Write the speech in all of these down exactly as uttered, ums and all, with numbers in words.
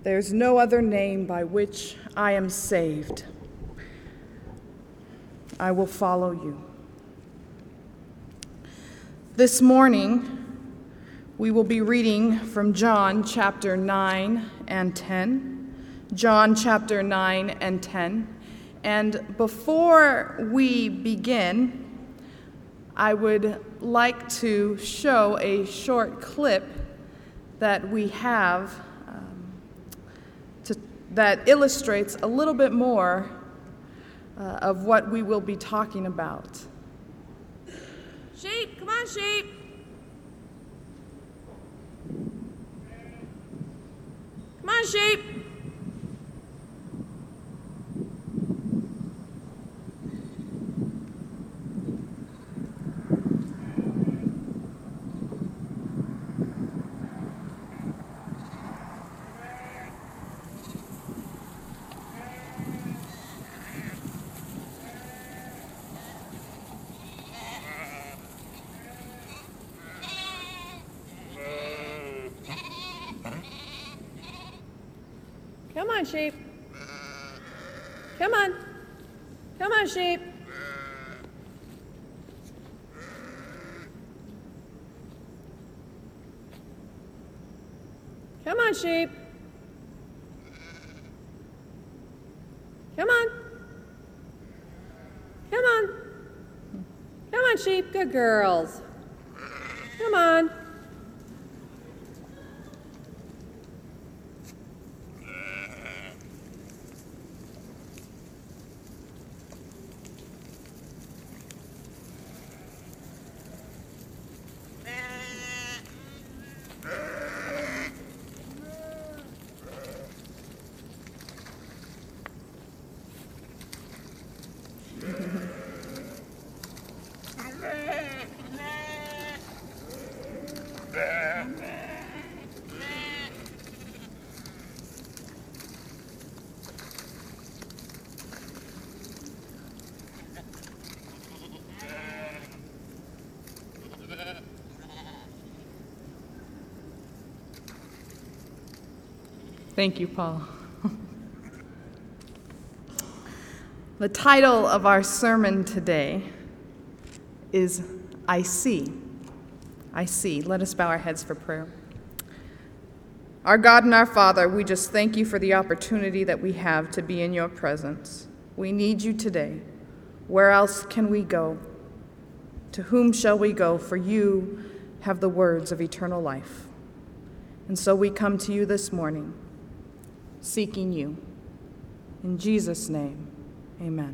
There's no other name by which I am saved. I will follow you. This morning, we will be reading from John chapter nine and ten. John chapter nine and ten. And before we begin, I would like to show a short clip that we have um, to, that illustrates a little bit more uh, of what we will be talking about. Sheep, come on, sheep. Come on, sheep. Come on, sheep. Come on. Come on, sheep. Come on, sheep. Come on. Come on. Come on, sheep. Good girls. Come on. Thank you, Paul. The title of our sermon today is I See. I See. Let us bow our heads for prayer. Our God and our Father, we just thank you for the opportunity that we have to be in your presence. We need you today. Where else can we go? To whom shall we go? For you have the words of eternal life. And so we come to you this morning, seeking you. In Jesus' name, amen.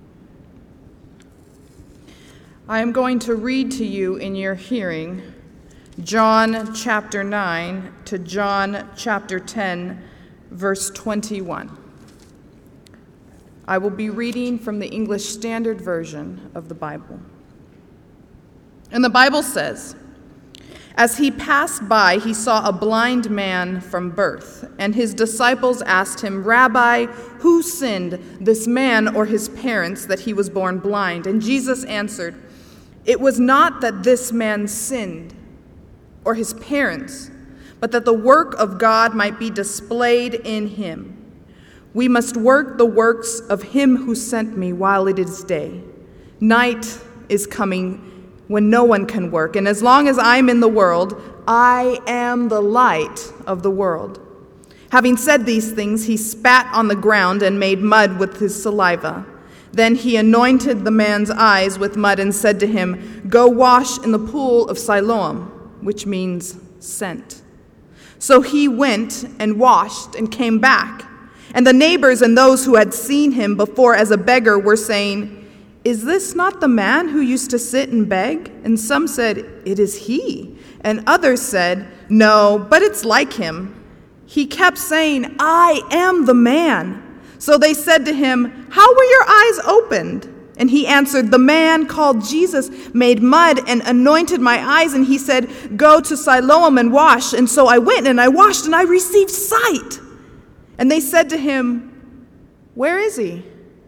I am going to read to you in your hearing John chapter nine to John chapter ten, verse twenty-one. I will be reading from the English Standard Version of the Bible. And the Bible says, "As he passed by, he saw a blind man from birth, and his disciples asked him, 'Rabbi, who sinned, this man or his parents, that he was born blind?' And Jesus answered, 'It was not that this man sinned, or his parents, but that the work of God might be displayed in him. We must work the works of him who sent me while it is day. Night is coming when no one can work, and as long as I'm in the world, I am the light of the world.' Having said these things, he spat on the ground and made mud with his saliva. Then he anointed the man's eyes with mud and said to him, 'Go wash in the pool of Siloam,' which means sent. So he went and washed and came back. And the neighbors and those who had seen him before as a beggar were saying, 'Is this not the man who used to sit and beg?' And some said, 'It is he.' And others said, 'No, but it's like him.' He kept saying, 'I am the man.' So they said to him, 'How were your eyes opened?' And he answered, 'The man called Jesus made mud and anointed my eyes, and he said, "Go to Siloam and wash." And so I went and I washed and I received sight.' And they said to him, 'Where is he?'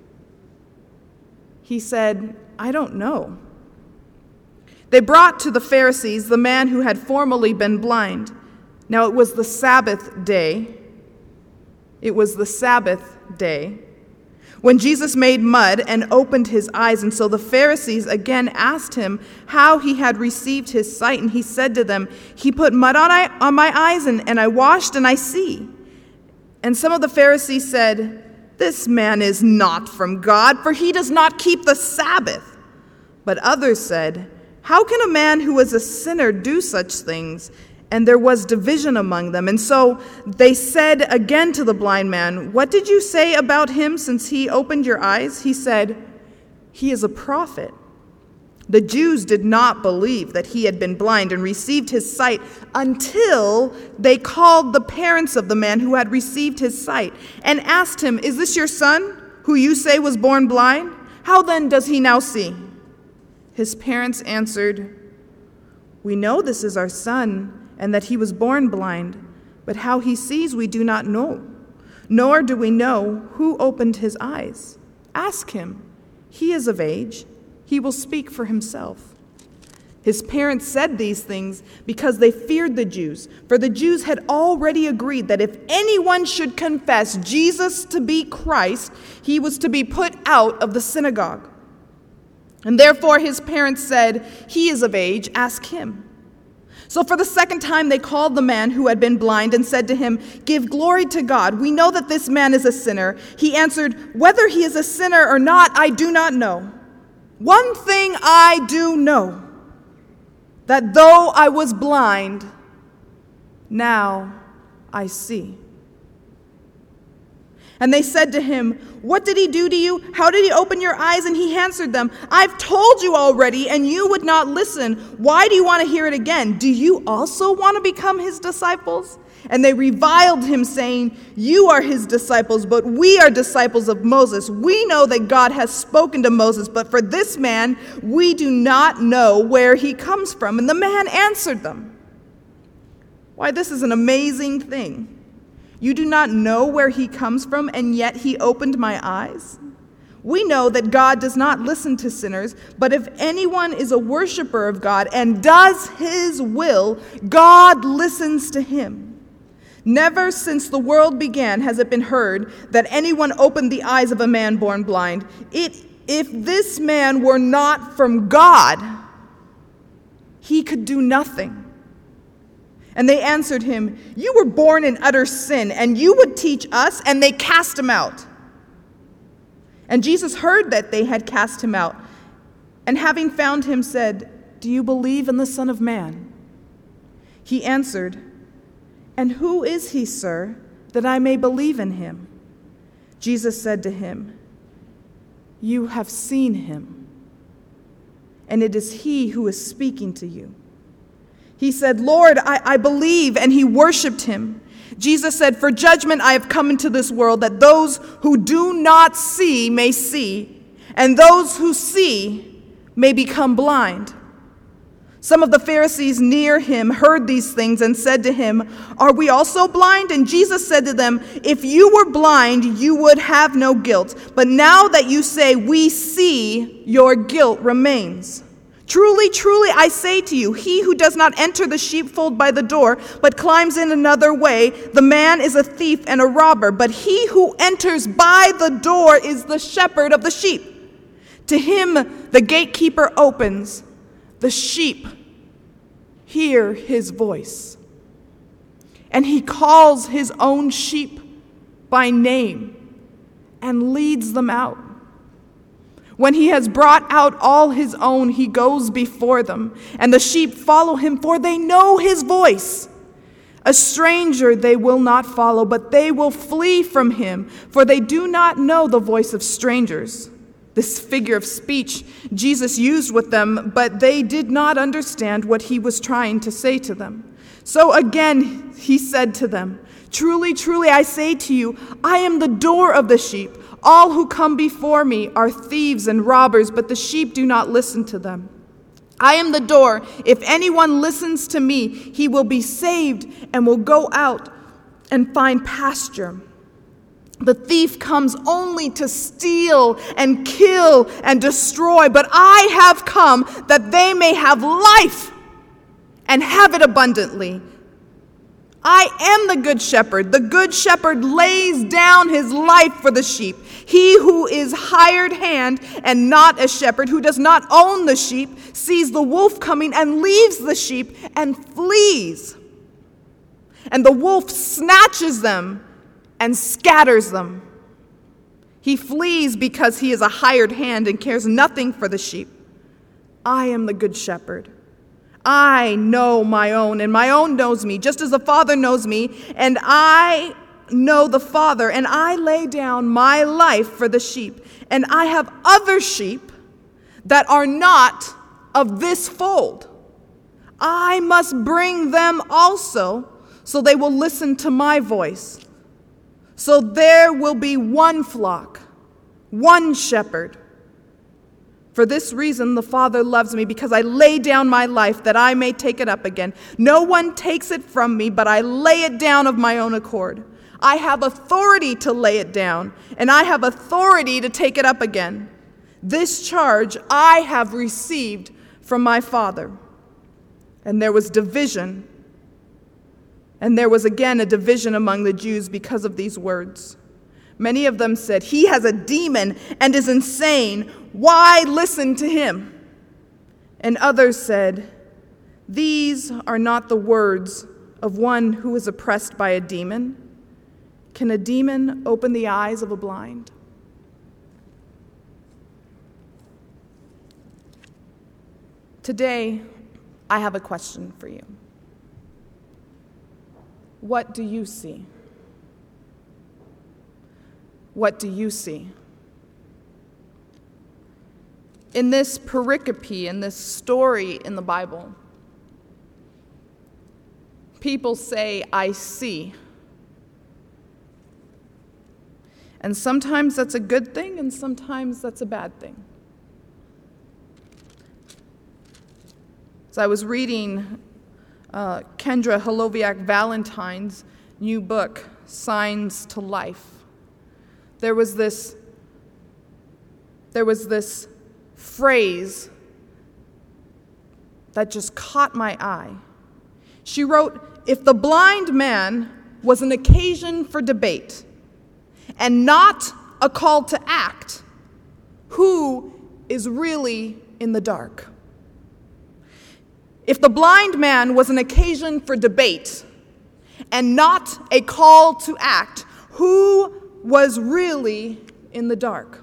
He said, 'I don't know.' They brought to the Pharisees the man who had formerly been blind. Now it was the Sabbath day. It was the Sabbath day, when Jesus made mud and opened his eyes. And so the Pharisees again asked him how he had received his sight. And he said to them, he put mud on, I, on my eyes, and, and I washed, and I see. And some of the Pharisees said, this man is not from God, for he does not keep the Sabbath. But others said, how can a man who is a sinner do such things? And there was division among them. And so they said again to the blind man, what did you say about him since he opened your eyes? He said, he is a prophet. The Jews did not believe that he had been blind and received his sight until they called the parents of the man who had received his sight and asked him, is this your son, who you say was born blind? How then does he now see? His parents answered, we know this is our son, and that he was born blind, but how he sees we do not know, nor do we know who opened his eyes. Ask him. He is of age. He will speak for himself. His parents said these things because they feared the Jews, for the Jews had already agreed that if anyone should confess Jesus to be Christ, he was to be put out of the synagogue. And therefore his parents said, he is of age, ask him. So for the second time they called the man who had been blind and said to him, give glory to God. We know that this man is a sinner. He answered, whether he is a sinner or not, I do not know. One thing I do know, that though I was blind, now I see. And they said to him, what did he do to you? How did he open your eyes? And he answered them, I've told you already, and you would not listen. Why do you want to hear it again? Do you also want to become his disciples? And they reviled him, saying, you are his disciples, but we are disciples of Moses. We know that God has spoken to Moses, but for this man, we do not know where he comes from. And the man answered them, why, this is an amazing thing. You do not know where he comes from, and yet he opened my eyes? We know that God does not listen to sinners, but if anyone is a worshiper of God and does his will, God listens to him. Never since the world began has it been heard that anyone opened the eyes of a man born blind. It, if this man were not from God, he could do nothing. And they answered him, you were born in utter sin, and you would teach us? And they cast him out. And Jesus heard that they had cast him out, and having found him, said, do you believe in the Son of Man? He answered, and who is he, sir, that I may believe in him? Jesus said to him, you have seen him, and it is he who is speaking to you. He said, Lord, I, I believe, and he worshiped him. Jesus said, for judgment I have come into this world, that those who do not see may see, and those who see may become blind. Some of the Pharisees near him heard these things and said to him, are we also blind? And Jesus said to them, if you were blind, you would have no guilt. But now that you say we see, your guilt remains. Truly, truly, I say to you, he who does not enter the sheepfold by the door, but climbs in another way, the man is a thief and a robber. But he who enters by the door is the shepherd of the sheep. To him the gatekeeper opens. The sheep hear his voice, and he calls his own sheep by name and leads them out. When he has brought out all his own, he goes before them, and the sheep follow him, for they know his voice. A stranger they will not follow, but they will flee from him, for they do not know the voice of strangers. This figure of speech Jesus used with them, but they did not understand what he was trying to say to them. So again he said to them, truly, truly, I say to you, I am the door of the sheep. All who come before me are thieves and robbers, but the sheep do not listen to them. I am the door. If anyone listens to me, he will be saved and will go out and find pasture. The thief comes only to steal and kill and destroy, but I have come that they may have life and have it abundantly. I am the good shepherd. The good shepherd lays down his life for the sheep. He who is hired hand and not a shepherd, who does not own the sheep, sees the wolf coming and leaves the sheep and flees. And the wolf snatches them and scatters them. He flees because he is a hired hand and cares nothing for the sheep. I am the good shepherd. I know my own, and my own knows me, just as the Father knows me, and I know the Father, and I lay down my life for the sheep. And I have other sheep that are not of this fold. I must bring them also, so they will listen to my voice. So there will be one flock, one shepherd. For this reason the Father loves me, because I lay down my life that I may take it up again. No one takes it from me, but I lay it down of my own accord. I have authority to lay it down, and I have authority to take it up again. This charge I have received from my Father. And there was division. And there was again a division among the Jews because of these words. Many of them said, "He has a demon and is insane. Why listen to him?" And others said, "These are not the words of one who is oppressed by a demon. Can a demon open the eyes of a blind?" Today, I have a question for you. What do you see? What do you see? In this pericope, in this story in the Bible, people say, "I see." And sometimes that's a good thing, and sometimes that's a bad thing. As I was reading uh, Kendra Holoviak-Valentine's new book, Signs to Life, there was this, there was this phrase that just caught my eye. She wrote, "If the blind man was an occasion for debate and not a call to act, who is really in the dark?" If the blind man was an occasion for debate and not a call to act, who was really in the dark?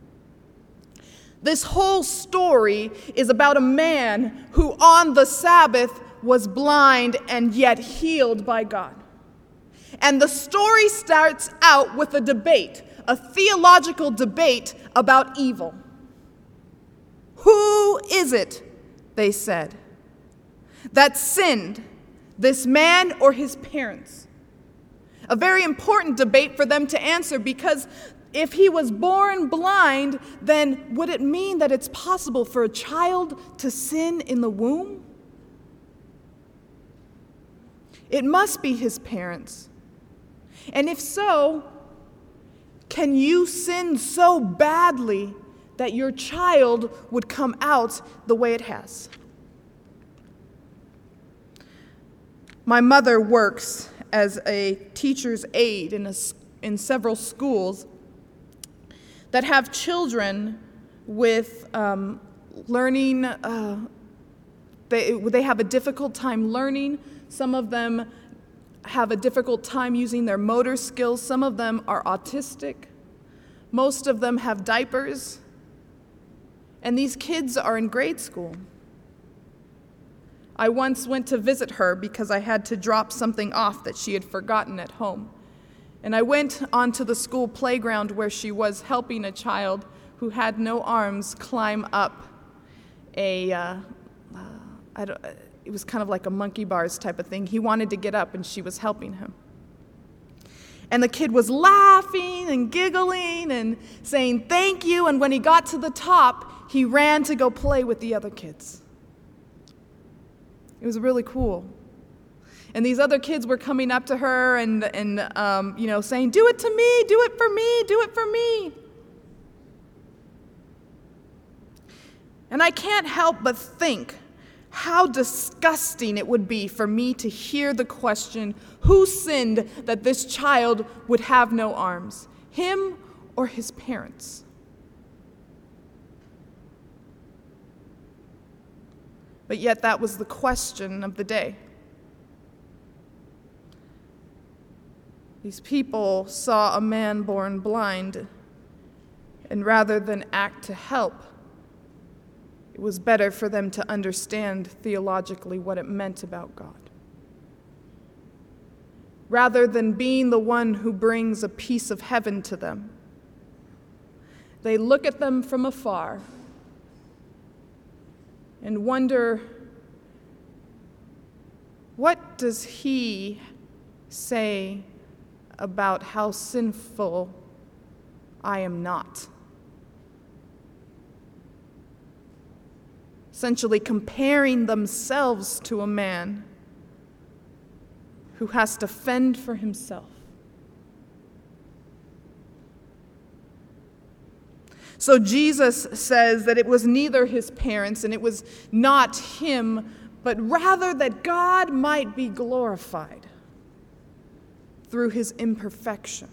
This whole story is about a man who on the Sabbath was blind and yet healed by God. And the story starts out with a debate, a theological debate about evil. Who is it, they said, that sinned, this man or his parents? A very important debate for them to answer, because if he was born blind, then would it mean that it's possible for a child to sin in the womb? It must be his parents. And if so, can you sin so badly that your child would come out the way it has? My mother works as a teacher's aide in, a, in several schools that have children with um, learning, uh, they, they have a difficult time learning. Some of them have a difficult time using their motor skills. Some of them are autistic. Most of them have diapers. And these kids are in grade school. I once went to visit her because I had to drop something off that she had forgotten at home. And I went onto the school playground where she was helping a child who had no arms climb up a, uh, uh, I don't, it was kind of like a monkey bars type of thing. He wanted to get up and she was helping him. And the kid was laughing and giggling and saying thank you, and when he got to the top, he ran to go play with the other kids. It was really cool. And these other kids were coming up to her and, and um, you know, saying, "Do it to me, do it for me, do it for me." And I can't help but think how disgusting it would be for me to hear the question, who sinned that this child would have no arms, him or his parents? But yet that was the question of the day. These people saw a man born blind, and rather than act to help, it was better for them to understand theologically what it meant about God. Rather than being the one who brings a piece of heaven to them, they look at them from afar and wonder, what does he say about how sinful I am not? Essentially comparing themselves to a man who has to fend for himself. So Jesus says that it was neither his parents and it was not him, but rather that God might be glorified through his imperfection.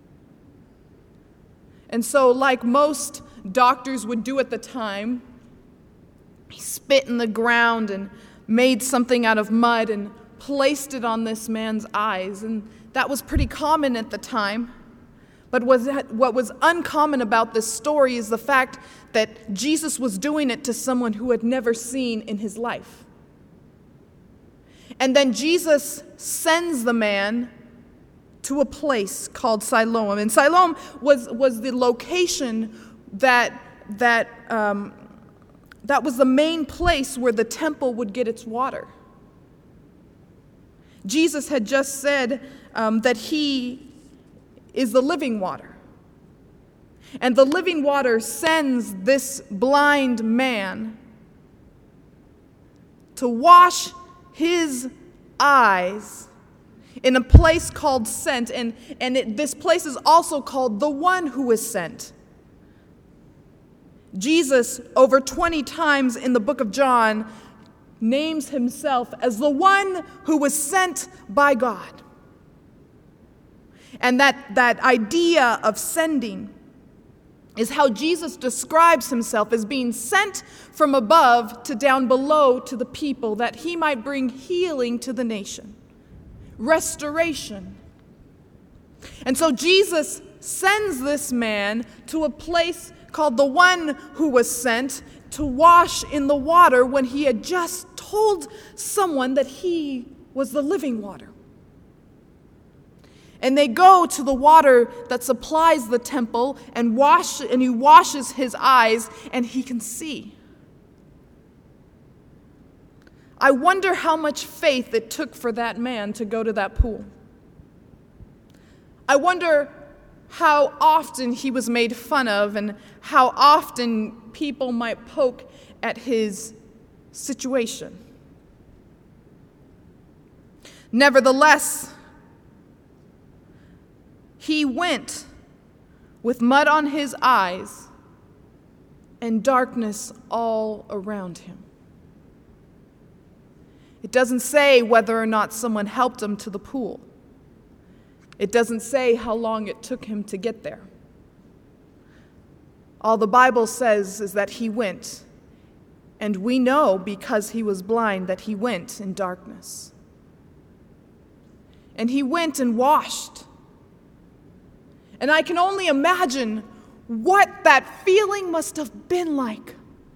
And so, like most doctors would do at the time, he spit in the ground and made something out of mud and placed it on this man's eyes. And that was pretty common at the time. But was that, what was uncommon about this story is the fact that Jesus was doing it to someone who had never seen in his life. And then Jesus sends the man to a place called Siloam. And Siloam was, was the location that, that, um, that was the main place where the temple would get its water. Jesus had just said um, that he is the living water. And the living water sends this blind man to wash his eyes in a place called Sent, and, and it, this place is also called the one who is sent. Jesus, over twenty times in the book of John, names himself as the one who was sent by God. And that, that idea of sending is how Jesus describes himself as being sent from above to down below to the people, that he might bring healing to the nation, restoration. And so Jesus sends this man to a place called the one who was sent to wash in the water when he had just told someone that he was the living water. And they go to the water that supplies the temple and wash, and he washes his eyes and he can see. I wonder how much faith it took for that man to go to that pool. I wonder how often he was made fun of and how often people might poke at his situation. Nevertheless, he went with mud on his eyes and darkness all around him. It doesn't say whether or not someone helped him to the pool. It doesn't say how long it took him to get there. All the Bible says is that he went, and we know because he was blind that he went in darkness. And he went and washed. And I can only imagine what that feeling must have been like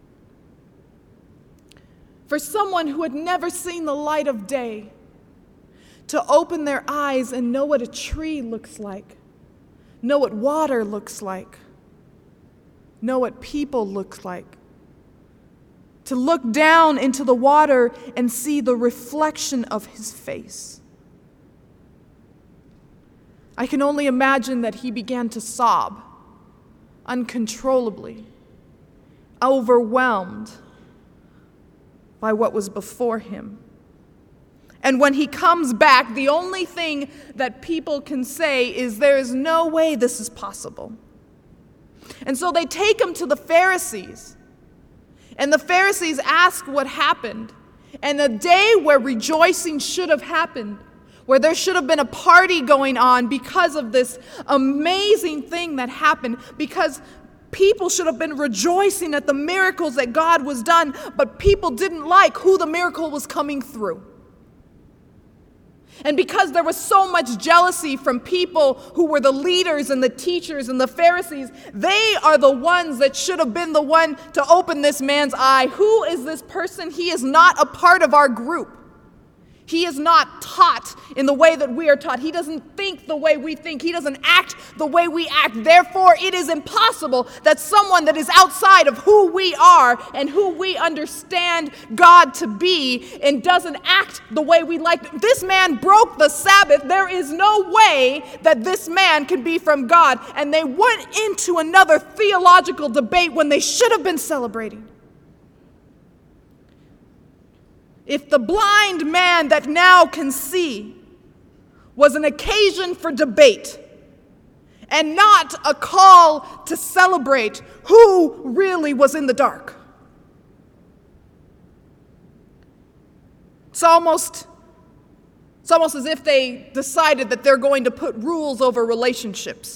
for someone who had never seen the light of day to open their eyes and know what a tree looks like, know what water looks like, know what people look like, to look down into the water and see the reflection of his face. I can only imagine that he began to sob uncontrollably, overwhelmed by what was before him. And when he comes back, the only thing that people can say is, there is no way this is possible. And so they take him to the Pharisees. And the Pharisees ask what happened. And a day where rejoicing should have happened, where there should have been a party going on because of this amazing thing that happened, because people should have been rejoicing at the miracles that God was done, but people didn't like who the miracle was coming through. And because there was so much jealousy from people who were the leaders and the teachers and the Pharisees, they are the ones that should have been the one to open this man's eye. Who is this person? He is not a part of our group. He is not taught in the way that we are taught. He doesn't think the way we think. He doesn't act the way we act. Therefore, it is impossible that someone that is outside of who we are and who we understand God to be and doesn't act the way we like. This man broke the Sabbath. There is no way that this man can be from God. And they went into another theological debate when they should have been celebrating. If the blind man that now can see was an occasion for debate and not a call to celebrate who really was in the dark. It's almost, it's almost as if they decided that they're going to put rules over relationships.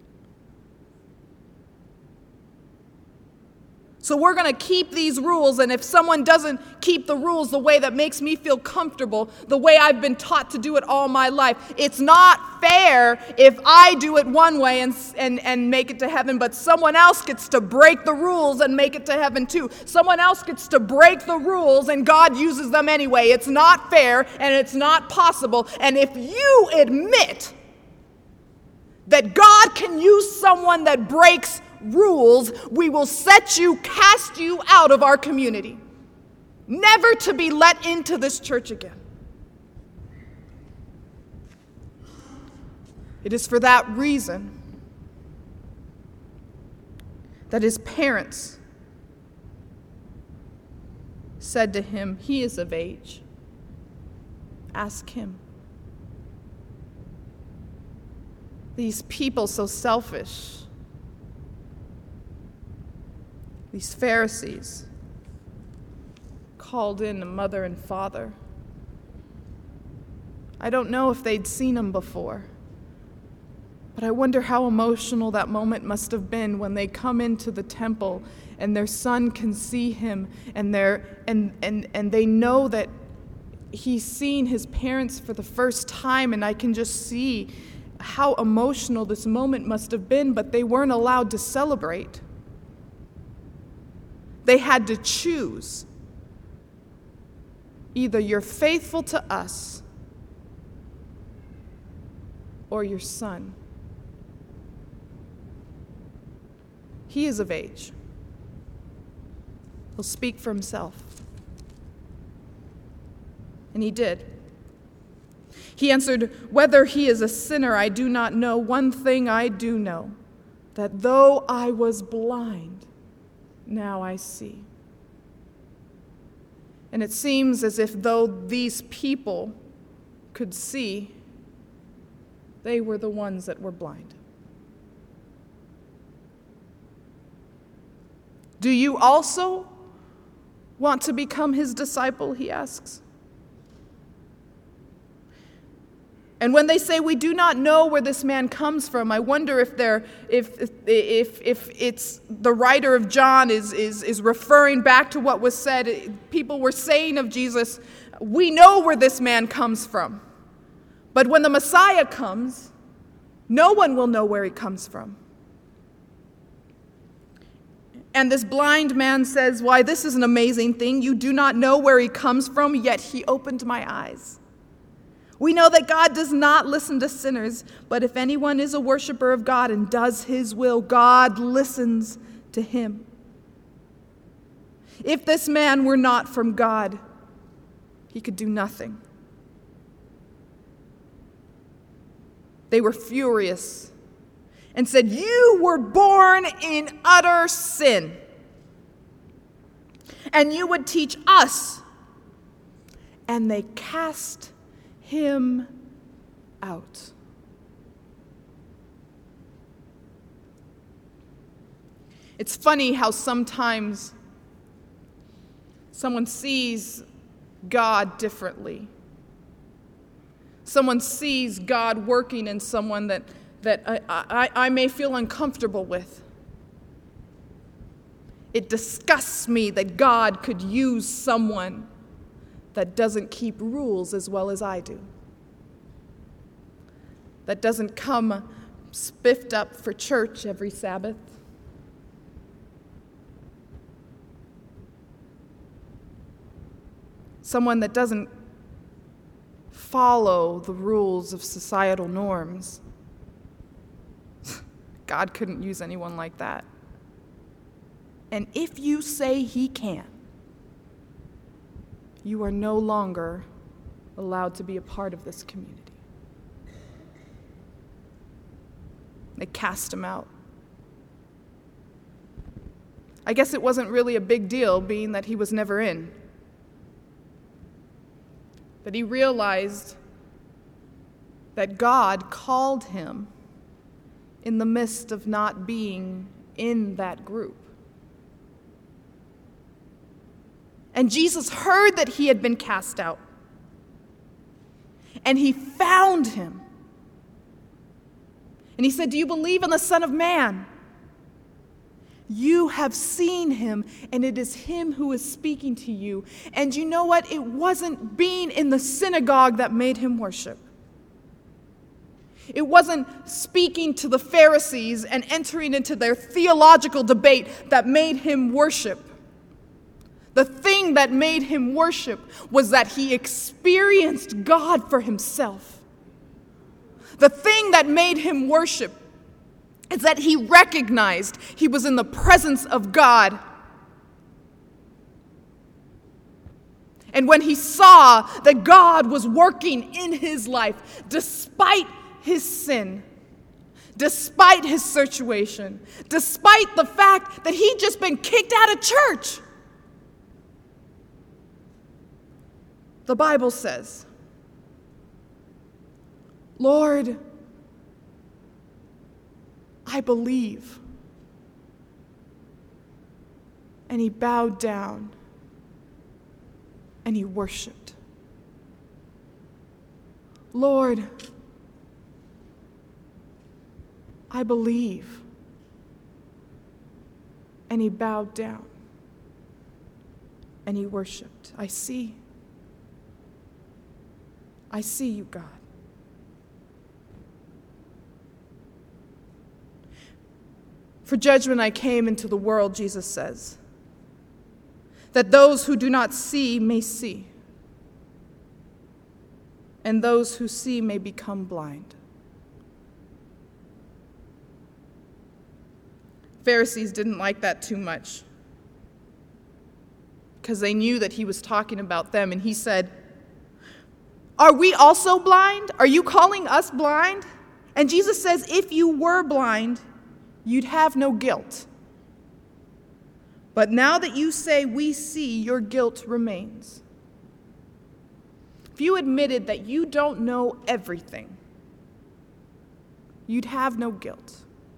So we're going to keep these rules, and if someone doesn't keep the rules the way that makes me feel comfortable, the way I've been taught to do it all my life, it's not fair if I do it one way and, and, and make it to heaven, but someone else gets to break the rules and make it to heaven too. Someone else gets to break the rules and God uses them anyway. It's not fair and it's not possible. And if you admit that God can use someone that breaks rules, we will set you, cast you out of our community, never to be let into this church again. It is for that reason that his parents said to him, "He is of age. Ask him." These people so selfish. These Pharisees called in a mother and father. I don't know if they'd seen him before, but I wonder how emotional that moment must have been when they come into the temple and their son can see him and they're, and, and, and they know that he's seen his parents for the first time, and I can just see how emotional this moment must have been, but they weren't allowed to celebrate. They had to choose. Either you're faithful to us or your son. He is of age. He'll speak for himself. And he did. He answered, "Whether he is a sinner, I do not know. One thing I do know, that though I was blind, now I see." And it seems as if though these people could see, they were the ones that were blind. Do you also want to become his disciple, he asks. And when they say we do not know where this man comes from, I wonder if they're if if if it's the writer of John is is is referring back to what was said. People were saying of Jesus, we know where this man comes from. But when the Messiah comes, no one will know where he comes from. And this blind man says, "Why, this is an amazing thing. You do not know where he comes from, yet he opened my eyes." We know that God does not listen to sinners, but if anyone is a worshiper of God and does his will, God listens to him. If this man were not from God, he could do nothing. They were furious and said, "You were born in utter sin, and you would teach us." And they cast him out. It's funny how sometimes someone sees God differently. Someone sees God working in someone that, that I, I, I may feel uncomfortable with. It disgusts me that God could use someone that doesn't keep rules as well as I do, that doesn't come spiffed up for church every Sabbath. Someone that doesn't follow the rules of societal norms. God couldn't use anyone like that. And if you say he can, you are no longer allowed to be a part of this community. They cast him out. I guess it wasn't really a big deal, being that he was never in. But he realized that God called him in the midst of not being in that group. And Jesus heard that he had been cast out. And he found him. And he said, "Do you believe in the Son of Man? You have seen him, and it is him who is speaking to you." And you know what? It wasn't being in the synagogue that made him worship. It wasn't speaking to the Pharisees and entering into their theological debate that made him worship. The thing that made him worship was that he experienced God for himself. The thing that made him worship is that he recognized he was in the presence of God. And when he saw that God was working in his life, despite his sin, despite his situation, despite the fact that he'd just been kicked out of church, the Bible says, "Lord, I believe." And he bowed down and he worshiped. "Lord, I believe." And he bowed down and he worshiped. I see. I see you, God. "For judgment I came into the world," Jesus says, "that those who do not see may see, and those who see may become blind." Pharisees didn't like that too much because they knew that he was talking about them, and he said, "Are we also blind? Are you calling us blind?" And Jesus says, if you were blind, you'd have no guilt. But now that you say we see, your guilt remains. If you admitted that you don't know everything, you'd have no guilt.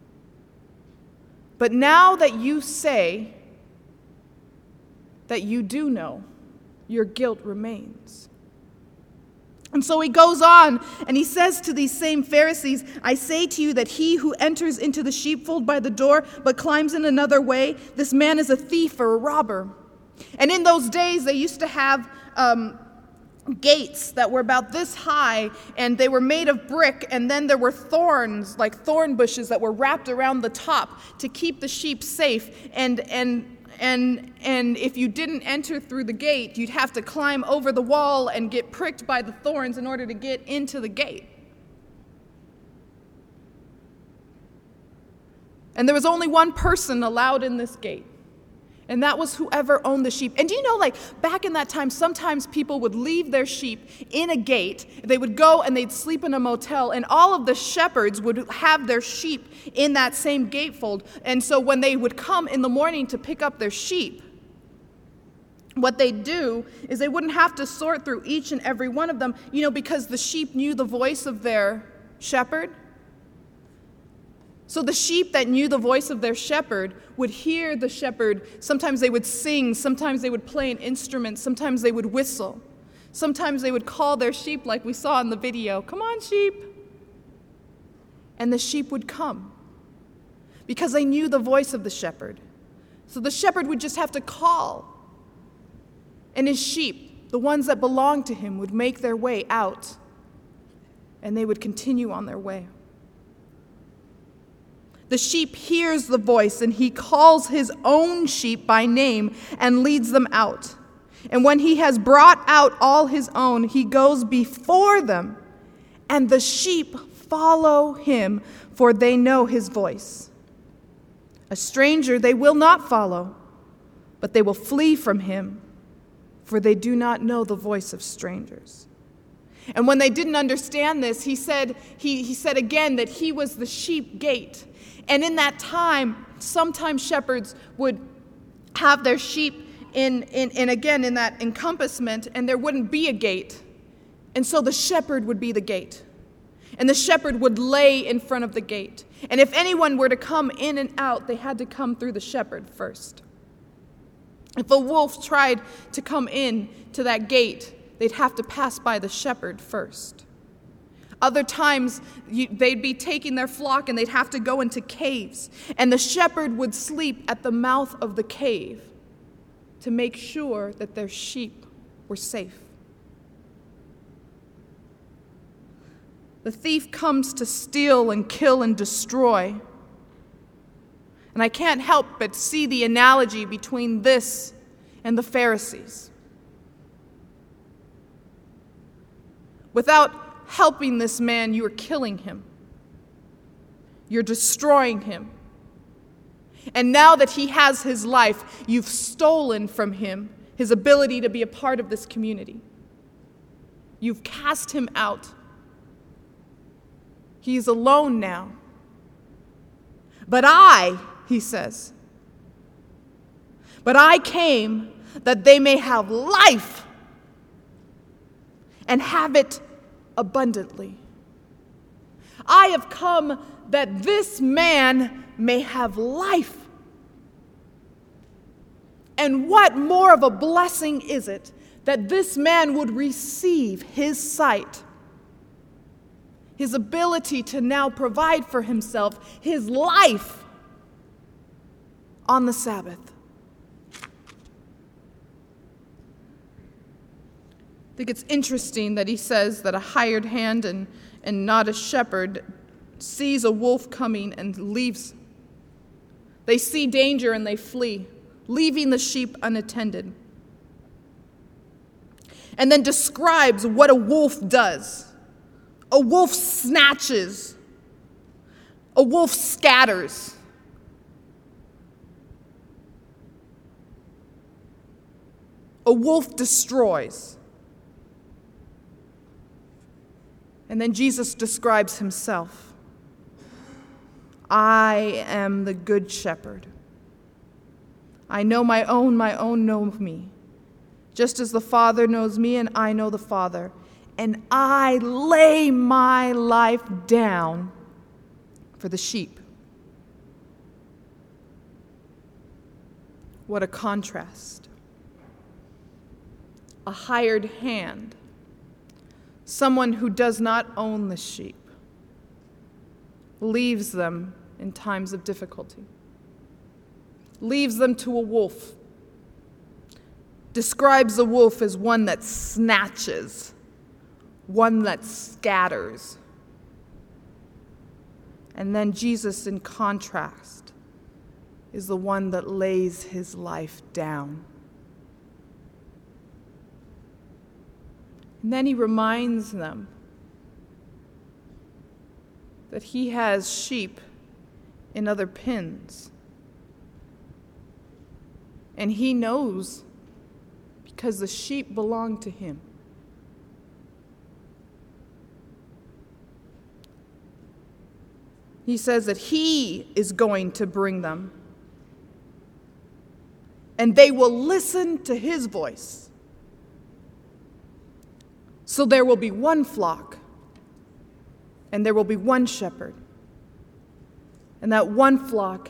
But now that you say that you do know, your guilt remains. And so he goes on and he says to these same Pharisees, "I say to you that he who enters into the sheepfold by the door but climbs in another way, this man is a thief or a robber." And in those days they used to have um, gates that were about this high, and they were made of brick, and then there were thorns, like thorn bushes, that were wrapped around the top to keep the sheep safe. And and And and if you didn't enter through the gate, you'd have to climb over the wall and get pricked by the thorns in order to get into the gate. And there was only one person allowed in this gate, and that was whoever owned the sheep. And do you know, like, back in that time, sometimes people would leave their sheep in a gate. They would go and they'd sleep in a motel, and all of the shepherds would have their sheep in that same gatefold. And so when they would come in the morning to pick up their sheep, what they'd do is they wouldn't have to sort through each and every one of them, you know, because the sheep knew the voice of their shepherd. So the sheep that knew the voice of their shepherd would hear the shepherd. Sometimes they would sing, sometimes they would play an instrument, sometimes they would whistle. Sometimes they would call their sheep like we saw in the video, "Come on, sheep." And the sheep would come because they knew the voice of the shepherd. So the shepherd would just have to call. And his sheep, the ones that belonged to him, would make their way out. And they would continue on their way. The sheep hears the voice, and he calls his own sheep by name and leads them out. And when he has brought out all his own, he goes before them, and the sheep follow him, for they know his voice. A stranger they will not follow, but they will flee from him, for they do not know the voice of strangers. And when they didn't understand this, he said, he, he said again that he was the sheep gate. And in that time, sometimes shepherds would have their sheep in, in, in again, in that encompassment, and there wouldn't be a gate. And so the shepherd would be the gate. And the shepherd would lay in front of the gate. And if anyone were to come in and out, they had to come through the shepherd first. If a wolf tried to come in to that gate, they'd have to pass by the shepherd first. Other times, you, they'd be taking their flock and they'd have to go into caves. And the shepherd would sleep at the mouth of the cave to make sure that their sheep were safe. The thief comes to steal and kill and destroy. And I can't help but see the analogy between this and the Pharisees. Without helping this man, you are killing him. You're destroying him. And now that he has his life, you've stolen from him his ability to be a part of this community. You've cast him out. He's alone now. But I, he says, but I came that they may have life and have it abundantly. I have come that this man may have life. And what more of a blessing is it that this man would receive his sight, his ability to now provide for himself, his life on the Sabbath. I think it's interesting that he says that a hired hand and, and not a shepherd sees a wolf coming and leaves. They see danger and they flee, leaving the sheep unattended. And then describes what a wolf does. A wolf snatches. A wolf scatters. A wolf destroys. And then Jesus describes himself. I am the good shepherd. I know my own, my own know me. Just as the Father knows me and I know the Father. And I lay my life down for the sheep. What a contrast. A hired hand. Someone who does not own the sheep. Leaves them in times of difficulty. Leaves them to a wolf. Describes the wolf as one that snatches. One that scatters. And then Jesus, in contrast, is the one that lays his life down. And then he reminds them that he has sheep in other pens. And he knows because the sheep belong to him. He says that he is going to bring them. And they will listen to his voice. So there will be one flock, and there will be one shepherd. And that one flock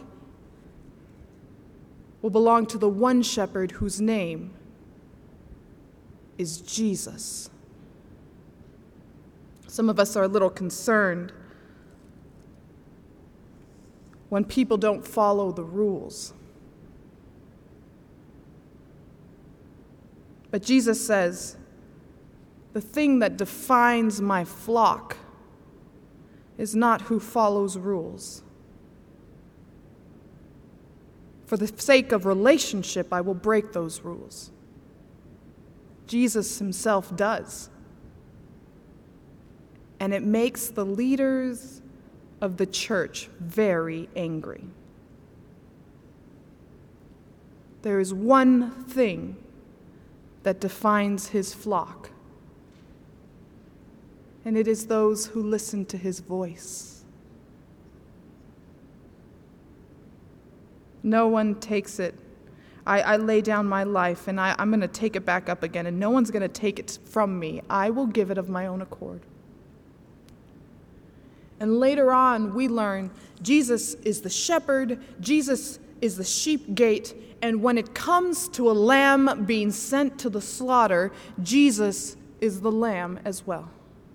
will belong to the one shepherd whose name is Jesus. Some of us are a little concerned when people don't follow the rules. But Jesus says, the thing that defines my flock is not who follows rules. For the sake of relationship, I will break those rules. Jesus himself does. And it makes the leaders of the church very angry. There is one thing that defines his flock, and it is those who listen to his voice. No one takes it. I, I lay down my life, and I, I'm going to take it back up again, and no one's going to take it from me. I will give it of my own accord. And later on, we learn Jesus is the shepherd, Jesus is the sheep gate, and when it comes to a lamb being sent to the slaughter, Jesus is the lamb as well.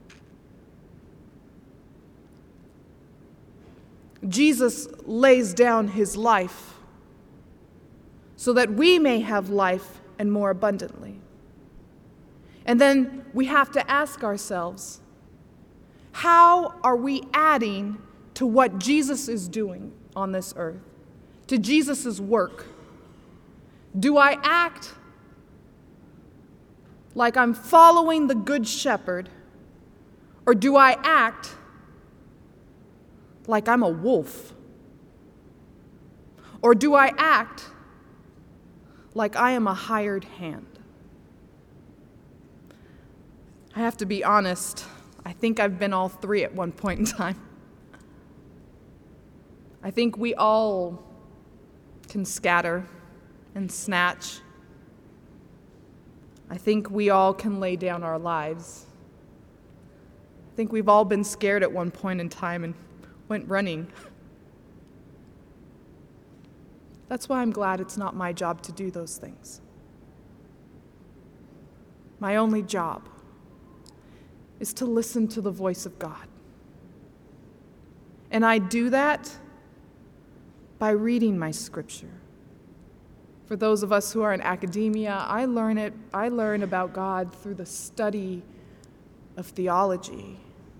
Jesus lays down his life so that we may have life and more abundantly. And then we have to ask ourselves, how are we adding to what Jesus is doing on this earth, to Jesus' work? Do I act like I'm following the Good Shepherd, or do I act like I'm a wolf? Or do I act like I am a hired hand? I have to be honest, I think I've been all three at one point in time. I think we all can scatter and snatch. I think we all can lay down our lives. I think we've all been scared at one point in time and went running. That's why I'm glad it's not my job to do those things. My only job is to listen to the voice of God. And I do that by reading my scripture. For those of us who are in academia, I learn it, I learn about God through the study of theology.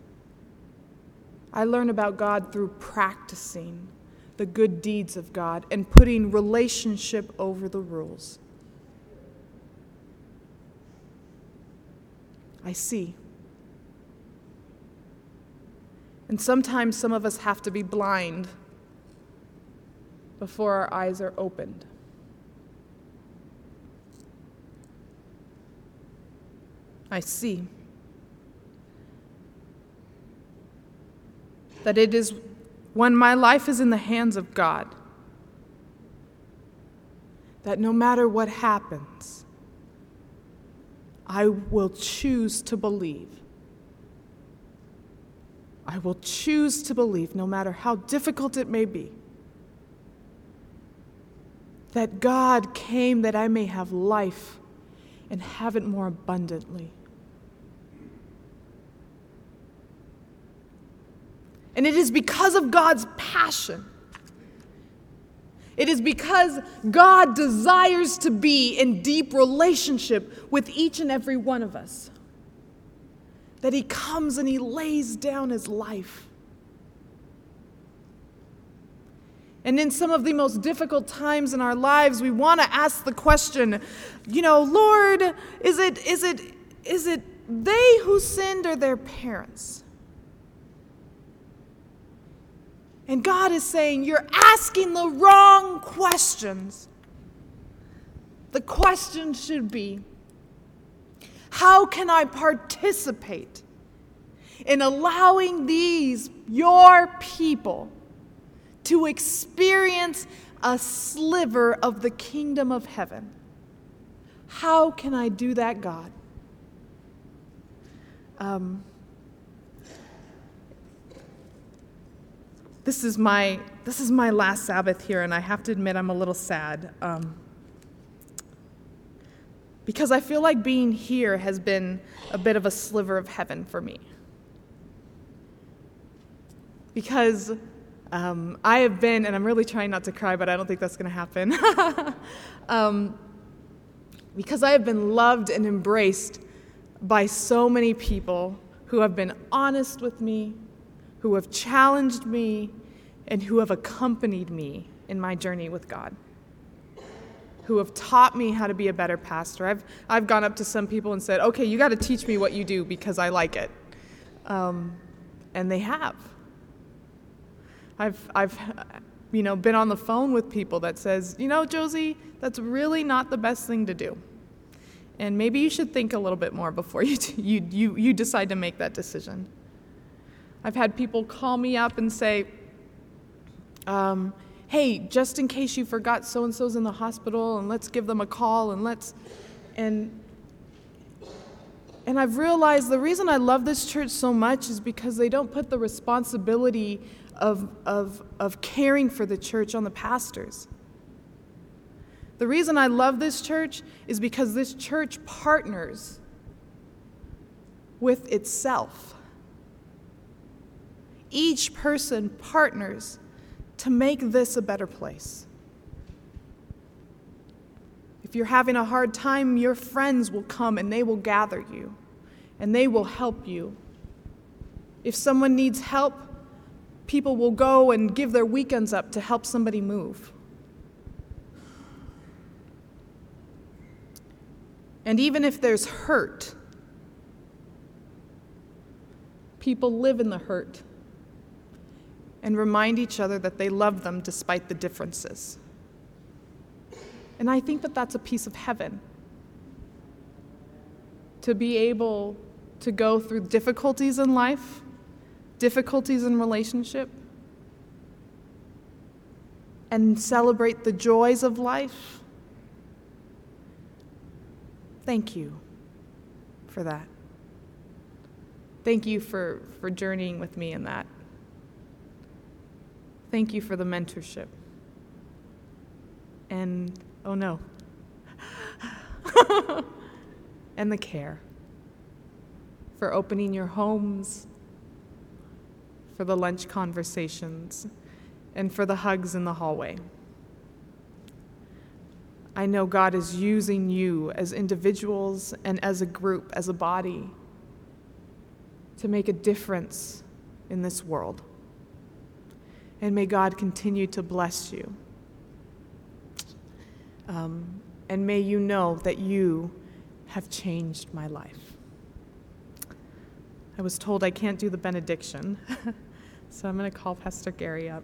I learn about God through practicing the good deeds of God and putting relationship over the rules. I see. And sometimes some of us have to be blind before our eyes are opened. I see that it is when my life is in the hands of God that no matter what happens, I will choose to believe. I will choose to believe, no matter how difficult it may be, that God came that I may have life and have it more abundantly. And it is because of God's passion. It is because God desires to be in deep relationship with each and every one of us that he comes and he lays down his life. And in some of the most difficult times in our lives, we want to ask the question, you know, Lord, is it is it is it they who sinned or their parents? And God is saying, you're asking the wrong questions. The question should be, how can I participate in allowing these, your people, to experience a sliver of the kingdom of heaven? How can I do that, God? Um, this is my this is my last Sabbath here, and I have to admit I'm a little sad. Um, because I feel like being here has been a bit of a sliver of heaven for me. Because um, I have been, and I'm really trying not to cry, but I don't think that's going to happen, um, because I have been loved and embraced by so many people who have been honest with me, who have challenged me, and who have accompanied me in my journey with God, who have taught me how to be a better pastor. I've I've gone up to some people and said, okay, you got to teach me what you do because I like it. Um, and they have. I've, I've, you know, been on the phone with people that says, you know, Josie, that's really not the best thing to do. And maybe you should think a little bit more before you you you, you decide to make that decision. I've had people call me up and say, um, hey, just in case you forgot so-and-so's in the hospital, and let's give them a call, and let's, and, and I've realized the reason I love this church so much is because they don't put the responsibility of, of, of caring for the church on the pastors. The reason I love this church is because this church partners with itself. Each person partners to make this a better place. If you're having a hard time, your friends will come and they will gather you and they will help you. If someone needs help, people will go and give their weekends up to help somebody move. And even if there's hurt, people live in the hurt and remind each other that they love them despite the differences. And I think that that's a piece of heaven. To be able to go through difficulties in life, difficulties in relationship, and celebrate the joys of life. Thank you for that. Thank you for, for journeying with me in that. Thank you for the mentorship. And, oh no, and the care. For opening your homes, for the lunch conversations, and for the hugs in the hallway. I know God is using you as individuals and as a group, as a body, to make a difference in this world. And may God continue to bless you. Um, and may you know that you have changed my life. I was told I can't do the benediction, so I'm going to call Pastor Gary up.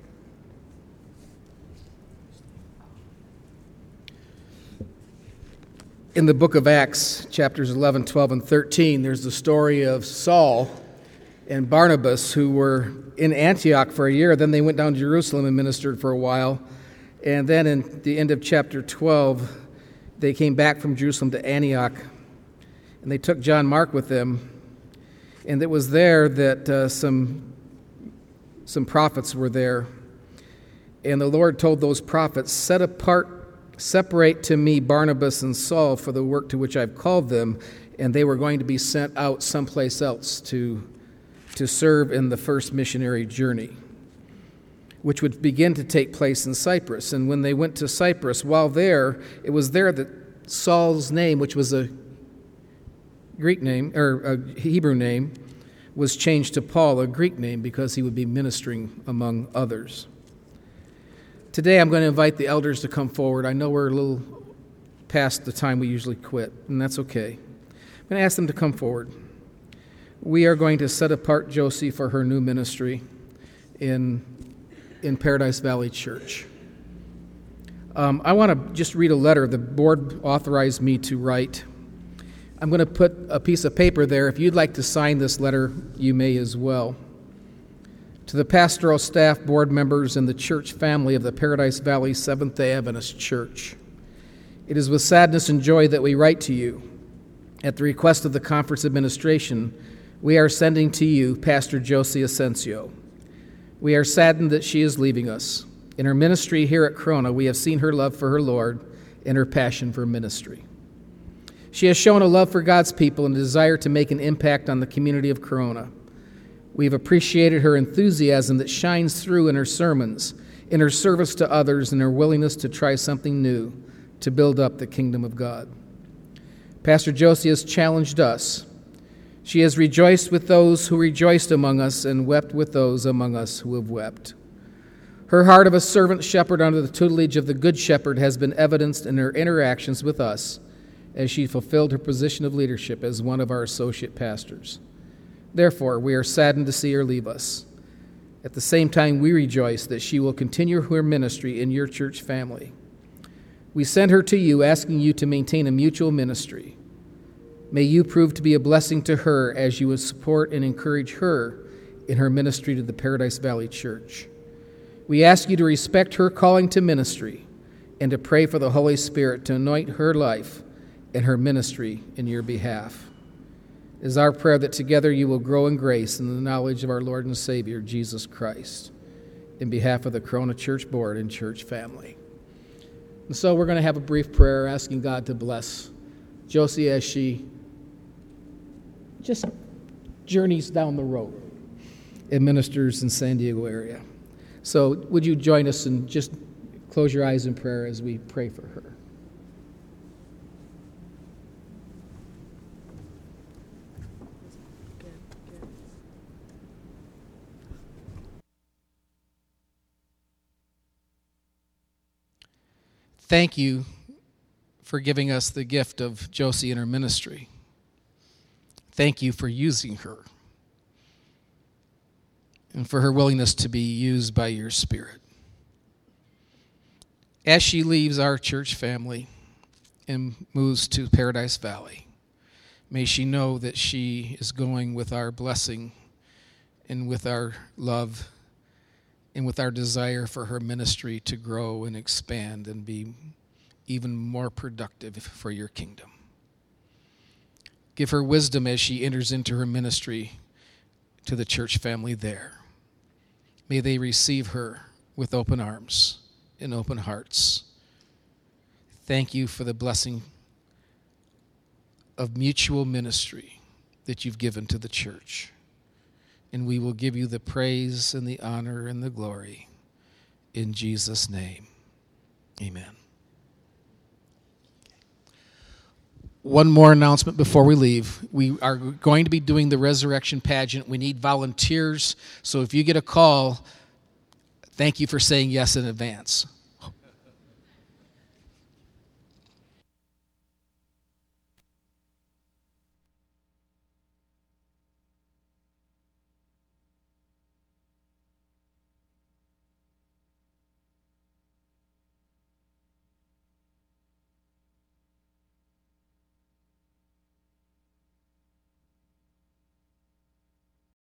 In the book of Acts, chapters eleven, twelve, and thirteen, there's the story of Saul and Barnabas, who were in Antioch for a year. Then they went down to Jerusalem and ministered for a while. And then in the end of chapter twelve, they came back from Jerusalem to Antioch, and they took John Mark with them. And it was there that uh, some, some prophets were there. And the Lord told those prophets, set apart, separate to me Barnabas and Saul for the work to which I've called them. And they were going to be sent out someplace else to, to serve in the first missionary journey, which would begin to take place in Cyprus. And when they went to Cyprus, while there, it was there that Saul's name, which was a Greek name, or a Hebrew name, was changed to Paul, a Greek name, because he would be ministering among others. Today I'm going to invite the elders to come forward. I know we're a little past the time we usually quit, and that's okay. I'm going to ask them to come forward. We are going to set apart Josie for her new ministry in, in Paradise Valley Church. Um, I want to just read a letter the board authorized me to write. I'm going to put a piece of paper there. If you'd like to sign this letter, you may as well. To the pastoral staff, board members, and the church family of the Paradise Valley Seventh-day Adventist Church, it is with sadness and joy that we write to you. At the request of the conference administration, we are sending to you Pastor Josie Asensio. We are saddened that she is leaving us. In her ministry here at Corona, we have seen her love for her Lord and her passion for ministry. She has shown a love for God's people and a desire to make an impact on the community of Corona. We've appreciated her enthusiasm that shines through in her sermons, in her service to others, and her willingness to try something new to build up the kingdom of God. Pastor Josie has challenged us. She has rejoiced with those who rejoiced among us and wept with those among us who have wept. Her heart of a servant shepherd under the tutelage of the Good Shepherd has been evidenced in her interactions with us as she fulfilled her position of leadership as one of our associate pastors. Therefore, we are saddened to see her leave us. At the same time, we rejoice that she will continue her ministry in your church family. We send her to you, asking you to maintain a mutual ministry. May you prove to be a blessing to her as you would support and encourage her in her ministry to the Paradise Valley Church. We ask you to respect her calling to ministry and to pray for the Holy Spirit to anoint her life and her ministry in your behalf. It is our prayer that together you will grow in grace and the knowledge of our Lord and Savior, Jesus Christ, in behalf of the Corona Church Board and church family. And so we're going to have a brief prayer asking God to bless Josie as she just journeys down the road and ministers in San Diego area. So would you join us and just close your eyes in prayer as we pray for her. Thank you for giving us the gift of Josie and her ministry. Thank you for using her and for her willingness to be used by your Spirit. As she leaves our church family and moves to Paradise Valley, may she know that she is going with our blessing and with our love and with our desire for her ministry to grow and expand and be even more productive for your kingdom. Give her wisdom as she enters into her ministry to the church family there. May they receive her with open arms and open hearts. Thank you for the blessing of mutual ministry that you've given to the church. And we will give you the praise and the honor and the glory. In Jesus' name, amen. One more announcement before we leave. We are going to be doing the resurrection pageant. We need volunteers. So if you get a call, thank you for saying yes in advance.